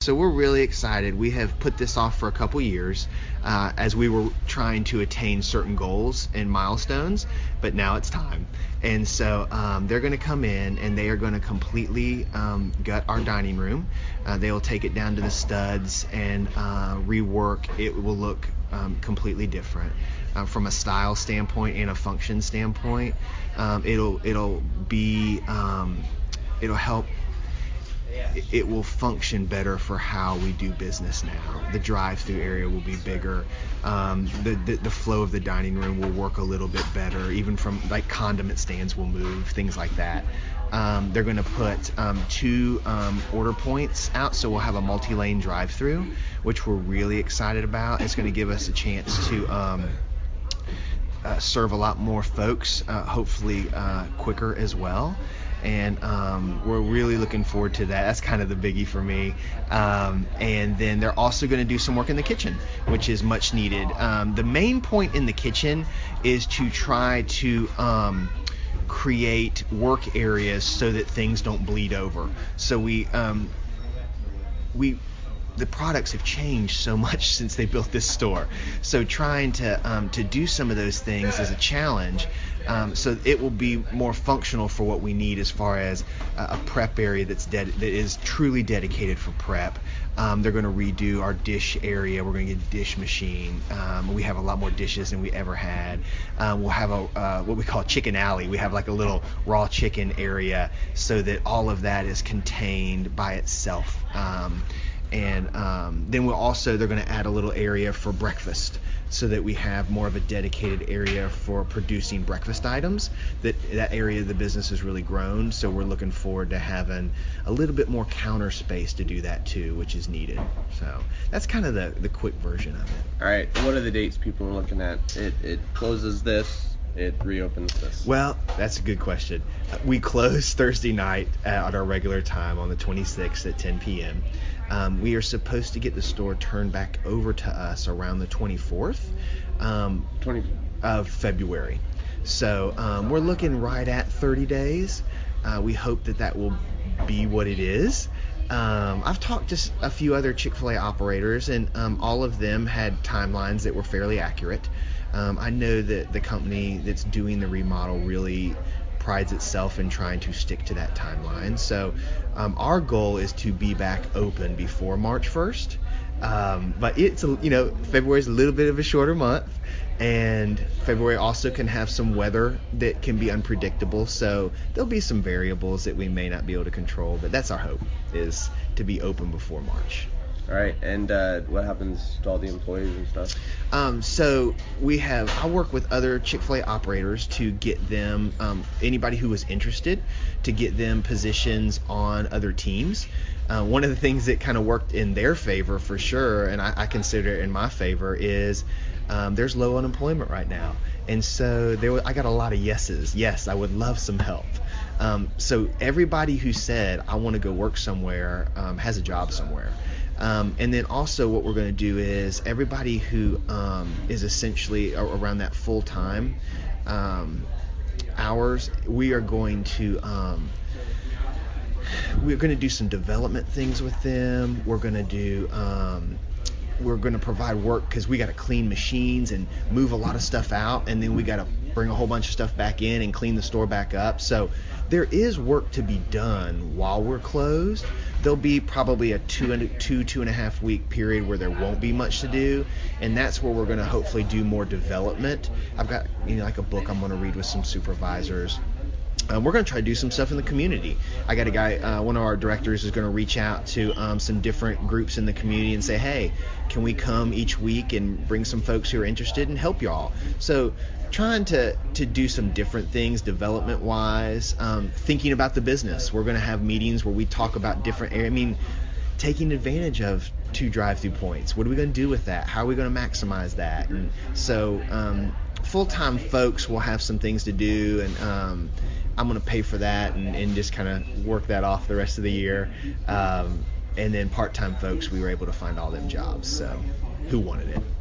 So we're really excited. We have put this off for a couple years as we were trying to attain certain goals and milestones, but now it's time. And so they're going to come in and they are going to completely gut our dining room. They will take it down to the studs and rework. It will look completely different from a style standpoint and a function standpoint. It'll help. It will function better for how we do business now. The drive-through area will be bigger. The flow of the dining room will work a little bit better. Even from like condiment stands will move, things like that. They're going to put two order points out, so we'll have a multi-lane drive-through, which we're really excited about. It's going to give us a chance to serve a lot more folks, hopefully quicker as well. And we're really looking forward to that. That's kind of the biggie for me. And then they're also going to do some work in the kitchen, which is much needed. The main point in the kitchen is to try to create work areas so that things don't bleed over. So the products have changed so much since they built this store. So trying to do some of those things is a challenge. So it will be more functional for what we need as far as a prep area that is truly dedicated for prep. They're going to redo our dish area. We're going to get a dish machine. We have a lot more dishes than we ever had. We'll have what we call chicken alley. We have like a little raw chicken area so that all of that is contained by itself. And then they're going to add a little area for breakfast so that we have more of a dedicated area for producing breakfast items. That area of the business has really grown, so we're looking forward to having a little bit more counter space to do that too, which is needed. So that's kind of the quick version of it. All right, what are the dates people are looking at? It closes this. It reopens this? Well, that's a good question. We close Thursday night at our regular time on the 26th at 10 p.m. We are supposed to get the store turned back over to us around the 24th of February. So we're looking right at 30 days. We hope that will be what it is. I've talked to a few other Chick-fil-A operators, and all of them had timelines that were fairly accurate. I know that the company that's doing the remodel really prides itself in trying to stick to that timeline. So our goal is to be back open before March 1st. But February is a little bit of a shorter month, and February also can have some weather that can be unpredictable. So there'll be some variables that we may not be able to control, but that's our hope, is to be open before March. All right, and what happens to all the employees and stuff? So I work with other Chick-fil-A operators to get them, anybody who was interested, to get them positions on other teams. One of the things that kind of worked in their favor for sure, and I consider it in my favor, is there's low unemployment right now. And so I got a lot of yeses. Yes, I would love some help. So everybody who said, I want to go work somewhere, has a job somewhere. And then also what we're going to do is everybody who is essentially around that full-time hours, we're going to do some development things with them. We're going to provide work because we got to clean machines and move a lot of stuff out, and then we got to bring a whole bunch of stuff back in and clean the store back up. So there is work to be done while we're closed. There'll be probably a 2.5 week period where there won't be much to do, and that's where we're going to hopefully do more development. I've got like a book I'm going to read with some supervisors. We're going to try to do some stuff in the community. I got a guy, one of our directors is going to reach out to some different groups in the community and say, hey, can we come each week and bring some folks who are interested and help y'all? So trying to do some different things development-wise, thinking about the business. We're going to have meetings where we talk about different areas. Taking advantage of 2 drive-through points. What are we going to do with that? How are we going to maximize that? And so full-time folks will have some things to do, and I'm going to pay for that and just kind of work that off the rest of the year. And then part-time folks, we were able to find all them jobs, so who wanted it?